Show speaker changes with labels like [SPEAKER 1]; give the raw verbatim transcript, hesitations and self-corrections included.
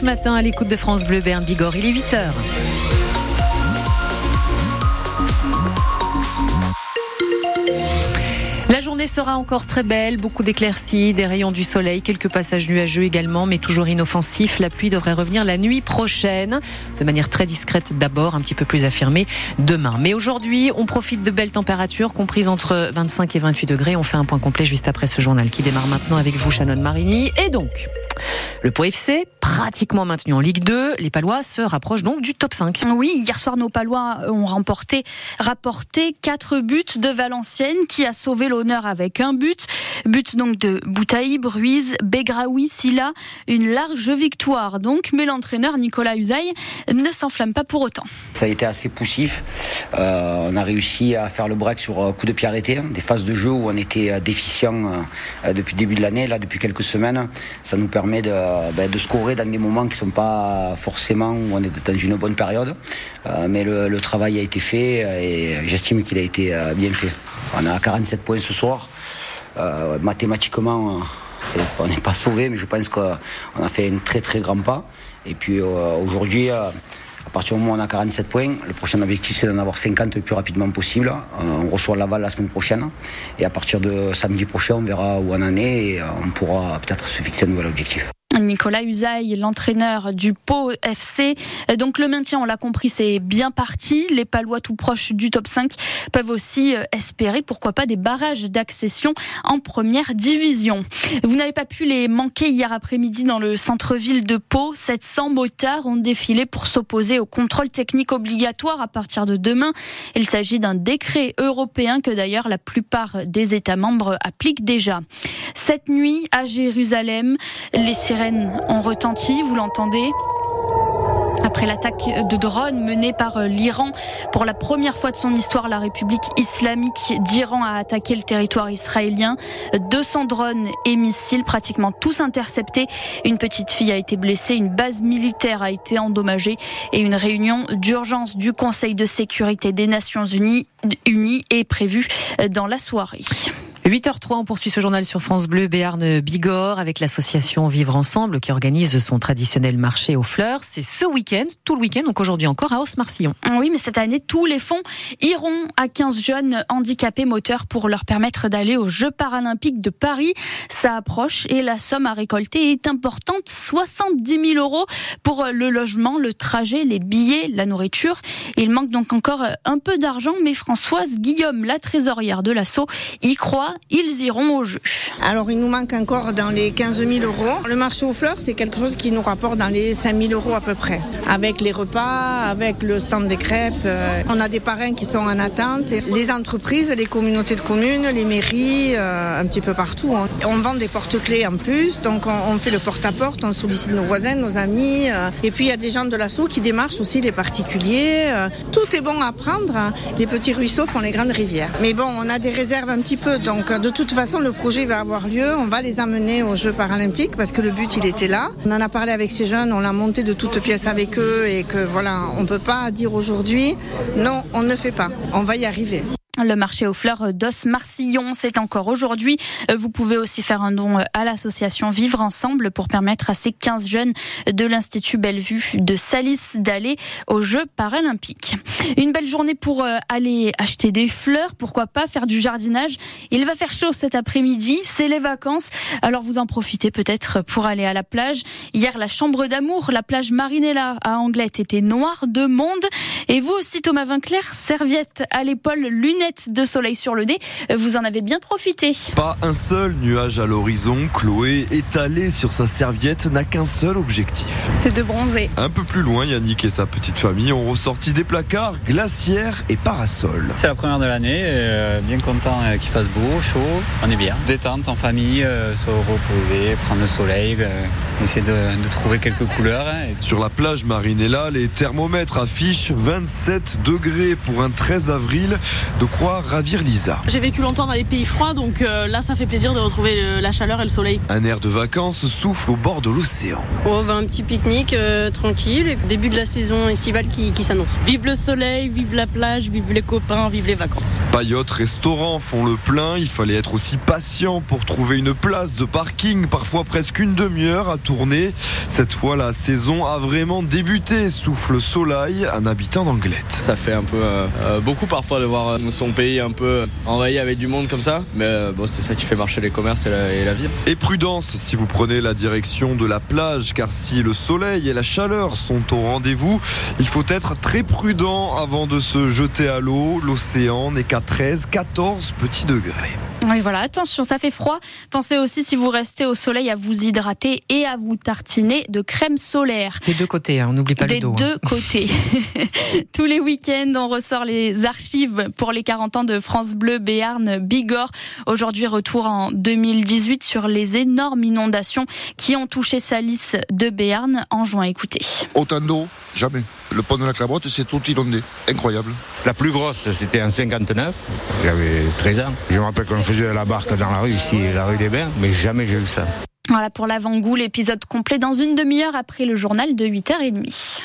[SPEAKER 1] matin à l'écoute de France Bleu Béarn Bigorre. Il est huit heures. La journée sera encore très belle, beaucoup d'éclaircies, des rayons du soleil, quelques passages nuageux également, mais toujours inoffensifs. La pluie devrait revenir la nuit prochaine, de manière très discrète d'abord, un petit peu plus affirmée demain. Mais aujourd'hui, on profite de belles températures, comprises entre vingt-cinq et vingt-huit degrés. On fait un point complet juste après ce journal qui démarre maintenant avec vous, Shannon Marini. Et donc, le Pau F C, pratiquement maintenu en Ligue deux, les Palois se rapprochent donc du top cinq.
[SPEAKER 2] Oui, hier soir, nos Palois ont remporté, rapporté quatre buts de Valenciennes, qui a sauvé l'honneur avec un but. But donc de Boutaïb, Ruiz, Begraoui, Silla. Une large victoire donc, mais l'entraîneur Nicolas Usaï ne s'enflamme pas pour autant.
[SPEAKER 3] Ça a été assez poussif. Euh, on a réussi à faire le break sur coup de pied arrêté, des phases de jeu où on était déficient euh, depuis le début de l'année, là depuis quelques semaines. Ça nous permet de, ben, de scorer dans des moments qui ne sont pas forcément où on est dans une bonne période. Euh, mais le, le travail a été fait et j'estime qu'il a été euh, bien fait. On a quarante-sept points ce soir. Euh, mathématiquement, c'est, on n'est pas sauvé, mais je pense qu'on a fait un très très grand pas. Et puis euh, aujourd'hui, euh, à partir du moment où on a quarante-sept points, le prochain objectif c'est d'en avoir cinquante le plus rapidement possible. Euh, on reçoit Laval la semaine prochaine. Et à partir de samedi prochain, on verra où on en est et euh, on pourra peut-être se fixer un nouvel objectif.
[SPEAKER 2] Nicolas Usaï, l'entraîneur du Pau F C. Donc le maintien, on l'a compris, c'est bien parti. Les Palois tout proches du top cinq peuvent aussi espérer, pourquoi pas, des barrages d'accession en première division. Vous n'avez pas pu les manquer hier après-midi dans le centre-ville de Pau. sept cents motards ont défilé pour s'opposer au contrôle technique obligatoire à partir de demain. Il s'agit d'un décret européen que d'ailleurs la plupart des États membres appliquent déjà. Cette nuit, à Jérusalem, les sirènes ont retenti, vous l'entendez ? Après l'attaque de drones menée par l'Iran, pour la première fois de son histoire, la République islamique d'Iran a attaqué le territoire israélien. deux cents drones et missiles, pratiquement tous interceptés. Une petite fille a été blessée, une base militaire a été endommagée et une réunion d'urgence du Conseil de sécurité des Nations Unies, Unies est prévue dans la soirée.
[SPEAKER 1] huit heures zéro trois, on poursuit ce journal sur France Bleu Béarn Bigorre avec l'association Vivre Ensemble qui organise son traditionnel marché aux fleurs. C'est ce week-end, tout le week-end, donc aujourd'hui encore à Hausse-Marcillon.
[SPEAKER 2] Oui, mais cette année, tous les fonds iront à quinze jeunes handicapés moteurs pour leur permettre d'aller aux Jeux Paralympiques de Paris. Ça approche et la somme à récolter est importante, soixante-dix mille euros pour le logement, le trajet, les billets, la nourriture. Il manque donc encore un peu d'argent, mais Françoise Guillaume, la trésorière de l'asso, y croit. Ils iront au jeu.
[SPEAKER 4] Alors il nous manque encore dans les quinze mille euros. Le marché aux fleurs, c'est quelque chose qui nous rapporte dans les cinq mille euros à peu près. Avec les repas, avec le stand des crêpes. Euh, on a des parrains qui sont en attente. Les entreprises, les communautés de communes, les mairies, euh, un petit peu partout. On, on vend des porte-clés en plus, donc on, on fait le porte-à-porte, on sollicite nos voisins, nos amis. Euh, et puis il y a des gens de l'asso qui démarchent aussi les particuliers. Euh, tout est bon à prendre. Les petits ruisseaux font les grandes rivières. Mais bon, on a des réserves un petit peu, donc de toute façon, le projet va avoir lieu. On va les amener aux Jeux Paralympiques parce que le but, il était là. On en a parlé avec ces jeunes, on l'a monté de toutes pièces avec eux et que voilà, on ne peut pas dire aujourd'hui, non, on ne fait pas. On va y arriver.
[SPEAKER 2] Le marché aux fleurs d'Hausse-Marcillon, c'est encore aujourd'hui. Vous pouvez aussi faire un don à l'association Vivre Ensemble pour permettre à ces quinze jeunes de l'Institut Bellevue de Salis d'aller aux Jeux Paralympiques. Une belle journée pour aller acheter des fleurs, pourquoi pas faire du jardinage. Il va faire chaud cet après-midi, c'est les vacances, alors vous en profitez peut-être pour aller à la plage. Hier, la chambre d'amour, la plage Marinella à Anglette était noire de monde. Et vous aussi, Thomas Vinclair, serviette à l'épaule, lunettes de soleil sur le nez, vous en avez bien profité.
[SPEAKER 5] Pas un seul nuage à l'horizon, Chloé, étalée sur sa serviette, n'a qu'un seul objectif.
[SPEAKER 6] C'est de bronzer.
[SPEAKER 5] Un peu plus loin, Yannick et sa petite famille ont ressorti des placards, glacières et parasols.
[SPEAKER 7] C'est la première de l'année, euh, bien content euh, qu'il fasse beau, chaud, on est bien. Détente en famille, euh, se reposer, prendre le soleil, euh, essayer de, de trouver quelques couleurs. Hein.
[SPEAKER 5] Sur la plage Marinella, les thermomètres affichent vingt-sept degrés pour un treize avril. De quoi ravir Lisa.
[SPEAKER 6] J'ai vécu longtemps dans les pays froids, donc euh, là ça fait plaisir de retrouver le, la chaleur et le soleil.
[SPEAKER 5] Un air de vacances souffle au bord de l'océan.
[SPEAKER 8] Oh, bah, un petit pique-nique euh, tranquille, et début de la saison estivale qui, qui s'annonce.
[SPEAKER 9] Vive le soleil, vive la plage, vive les copains, vive les vacances.
[SPEAKER 5] Paillotes, restaurants font le plein. Il fallait être aussi patient pour trouver une place de parking, parfois presque une demi-heure à tourner. Cette fois, la saison a vraiment débuté, souffle Soleil, un habitant d'Anglet.
[SPEAKER 10] Ça fait un peu euh, euh, beaucoup parfois de voir son pays un peu envahi avec du monde comme ça, mais euh, bon, c'est ça qui fait marcher les commerces et la, et la ville.
[SPEAKER 5] Et prudence si vous prenez la direction de la plage, car si le soleil et la chaleur sont au rendez-vous, il faut être très prudent avant de se jeter à l'eau. L'océan n'est qu'à treize, quatorze petits degrés.
[SPEAKER 2] Oui, voilà, attention, ça fait froid. Pensez aussi, si vous restez au soleil, à vous hydrater et à vous tartiner de crème solaire.
[SPEAKER 1] Des deux côtés, hein, on n'oublie pas
[SPEAKER 2] Des
[SPEAKER 1] le dos.
[SPEAKER 2] Des deux
[SPEAKER 1] hein.
[SPEAKER 2] côtés. Tous les week-ends, on ressort les archives pour les quarante ans de France Bleu Béarn Bigorre. Aujourd'hui, retour en deux mille dix-huit sur les énormes inondations qui ont touché Salis de Béarn en juin. Écoutez.
[SPEAKER 11] Autant d'eau, jamais. Le pont de la Clabotte, c'est tout inondé. Incroyable.
[SPEAKER 12] La plus grosse, c'était en cinquante-neuf. J'avais treize ans. Je me rappelle qu'on faisait la barque dans la rue, ici, la rue des Bains, mais jamais j'ai vu ça.
[SPEAKER 2] Voilà pour l'avant-goût, l'épisode complet dans une demi-heure après le journal de huit heures trente.